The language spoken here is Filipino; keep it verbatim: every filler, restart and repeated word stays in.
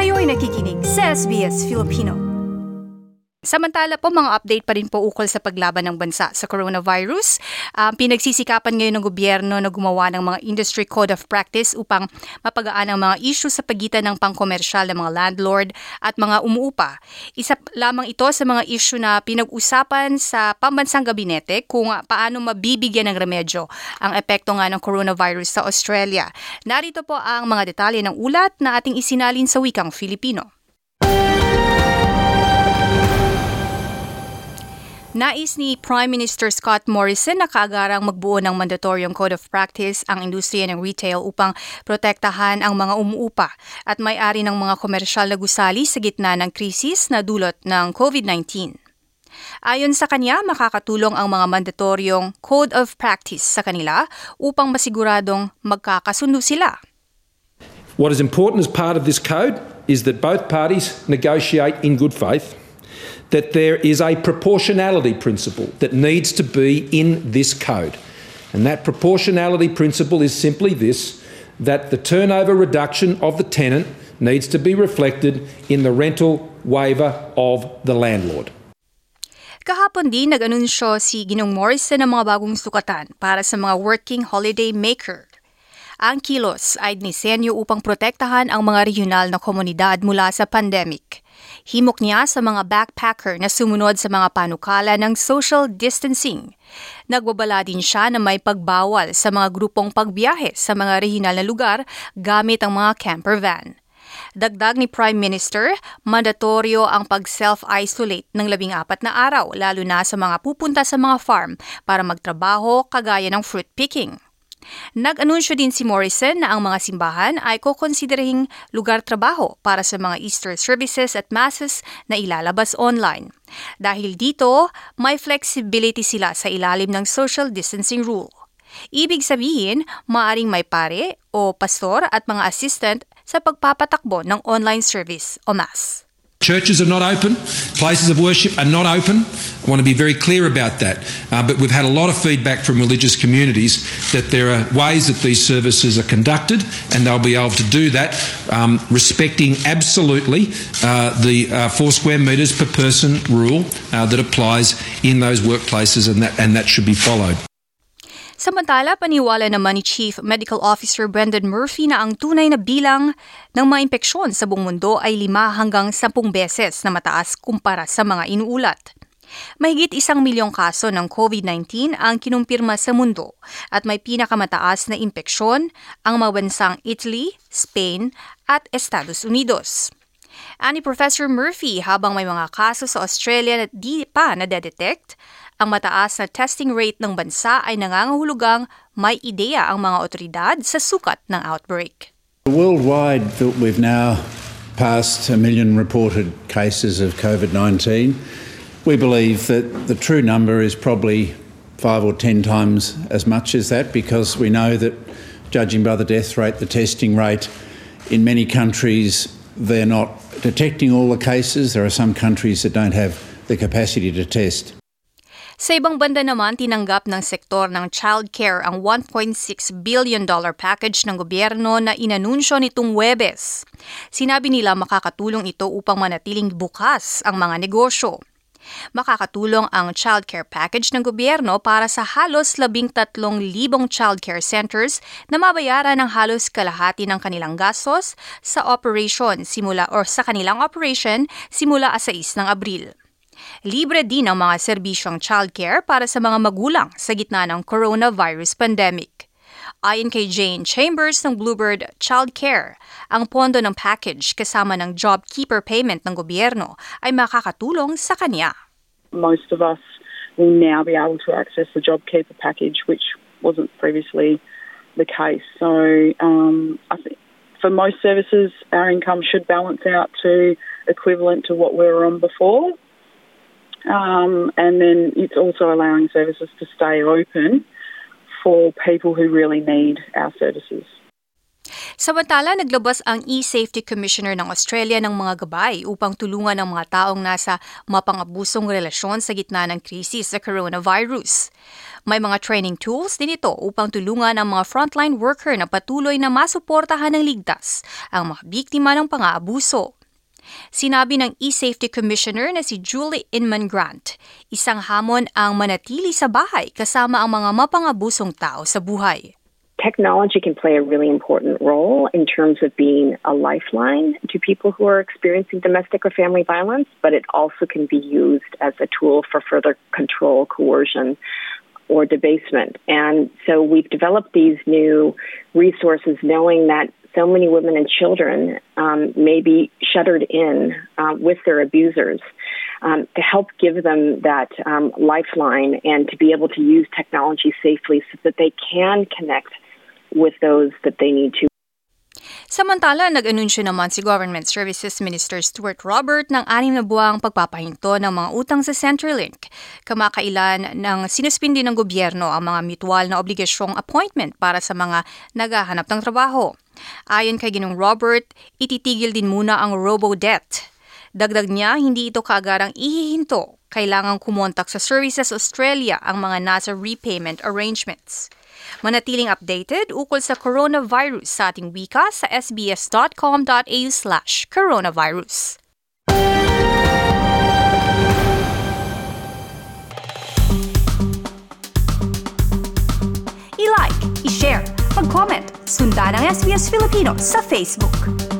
Kayo'y nakikinig sa S B S Filipino. Samantala po, mga update pa rin po ukol sa paglaban ng bansa sa coronavirus. Um, pinagsisikapan ngayon ng gobyerno na gumawa ng mga Industry Code of Practice upang mapagaan ang mga issue sa pagitan ng pangkomersyal ng mga landlord at mga umuupa. Isa lamang ito sa mga issue na pinag-usapan sa pambansang gabinete kung paano mabibigyan ng remedyo ang epekto nga ng coronavirus sa Australia. Narito po ang mga detalye ng ulat na ating isinalin sa wikang Filipino. Nais ni Prime Minister Scott Morrison na kaagarang magbuo ng mandatoriong Code of Practice ang industriya ng retail upang protektahan ang mga umuupa at may-ari ng mga komersyal na gusali sa gitna ng krisis na dulot ng COVID nineteen. Ayon sa kanya, makakatulong ang mga mandatoryong Code of Practice sa kanila upang masiguradong magkakasundo sila. What is important as part of this code is that both parties negotiate in good faith, that there is a proportionality principle that needs to be in this code. And that proportionality principle is simply this, that the turnover reduction of the tenant needs to be reflected in the rental waiver of the landlord. Kahapon din nag-anunsyo si Ginong Morrison ng mga bagong sukatan para sa mga working holiday maker. Ang kilos ay dinisenyo upang protektahan ang mga regional na komunidad mula sa pandemic. Himok niya sa mga backpacker na sumunod sa mga panukala ng social distancing. Nagbabala din siya na may pagbawal sa mga grupong pagbiyahe sa mga regional na lugar gamit ang mga camper van. Dagdag ni Prime Minister, mandatoryo ang pag-self-isolate ng labing apat na araw lalo na sa mga pupunta sa mga farm para magtrabaho kagaya ng fruit picking. Nag-anunsyo din si Morrison na ang mga simbahan ay kukonsiderahing lugar trabaho para sa mga Easter services at masses na ilalabas online. Dahil dito, may flexibility sila sa ilalim ng social distancing rule. Ibig sabihin, maaring may pare o pastor at mga assistant sa pagpapatakbo ng online service o mass. Churches are not open, places of worship are not open. I want to be very clear about that. Uh, but we've had a lot of feedback from religious communities that there are ways that these services are conducted and they'll be able to do that um, respecting absolutely uh, the uh, four square metres per person rule uh, that applies in those workplaces, and that, and that should be followed. Samantala, paniwala naman ni Chief Medical Officer Brendan Murphy na ang tunay na bilang ng mga impeksyon sa buong mundo ay lima hanggang sampung beses na mataas kumpara sa mga inuulat. Mahigit isang milyong kaso ng COVID nineteen ang kinumpirma sa mundo at may pinakamataas na impeksyon ang mga bansang Italy, Spain at Estados Unidos. Ani Professor Murphy, habang may mga kaso sa Australia na di pa nadedetect, ang mataas na testing rate ng bansa ay nangangahulugang may ideya ang mga otoridad sa sukat ng outbreak. Worldwide, we've now passed a million reported cases of COVID nineteen. We believe that the true number is probably five or ten times as much as that, because we know that, judging by the death rate, the testing rate, in many countries they're not detecting all the cases. There are some countries that don't have the capacity to test. Sa ibang banda naman, tinanggap ng sektor ng childcare ang one point six billion dollars package ng gobyerno na inanunsyo nitong Huwebes. Sinabi nila makakatulong ito upang manatiling bukas ang mga negosyo. Makakatulong ang childcare package ng gobyerno para sa halos labing tatlong libong childcare centers na mabayaran ng halos kalahati ng kanilang gastos sa operation simula or sa kanilang operation simula sais ng Abril. Libre din ang mga serbisyong childcare para sa mga magulang sa gitna ng coronavirus pandemic. Ayon kay Jane Chambers ng Bluebird Childcare, ang pondo ng package kasama ng job keeper payment ng gobyerno ay makakatulong sa kanya. Most of us will now be able to access the job keeper package, which wasn't previously the case. So um, I think for most services, our income should balance out to equivalent to what we were on before. Um, and then it's also allowing services to stay open for people who really need our services. Samantala, naglabas ang E-Safety Commissioner ng Australia ng mga gabay upang tulungan ang mga taong nasa mapangabusong relasyon sa gitna ng krisis sa coronavirus. May mga training tools din ito upang tulungan ang mga frontline worker na patuloy na masuportahan ng ligtas ang mga biktima ng pang-aabuso. Sinabi ng E-Safety Commissioner na si Julie Inman Grant, isang hamon ang manatili sa bahay kasama ang mga mapangabusong tao sa buhay. Technology can play a really important role in terms of being a lifeline to people who are experiencing domestic or family violence, but it also can be used as a tool for further control, coercion, or debasement. And so we've developed these new resources knowing that so many women and children um, may be shuttered in uh, with their abusers, um, to help give them that um, lifeline and to be able to use technology safely so that they can connect with those that they need to. Samantala, nag-anunsyo naman si Government Services Minister Stuart Robert ng anim na buwang pagpapahinto ng mga utang sa Centrelink. Kamakailan nang sinuspindi ng gobyerno ang mga mutual na obligasyong appointment para sa mga naghahanap ng trabaho. Ayon kay Ginong Robert, ititigil din muna ang robo-debt. Dagdag niya, hindi ito kaagarang ihihinto. Kailangang kumontak sa Services Australia ang mga nasa repayment arrangements. Manatiling updated ukol sa coronavirus sa ating wika sa sbs.com.au slash coronavirus. I-like, i-share, mag-comment, sundan ang S B S Filipino sa Facebook.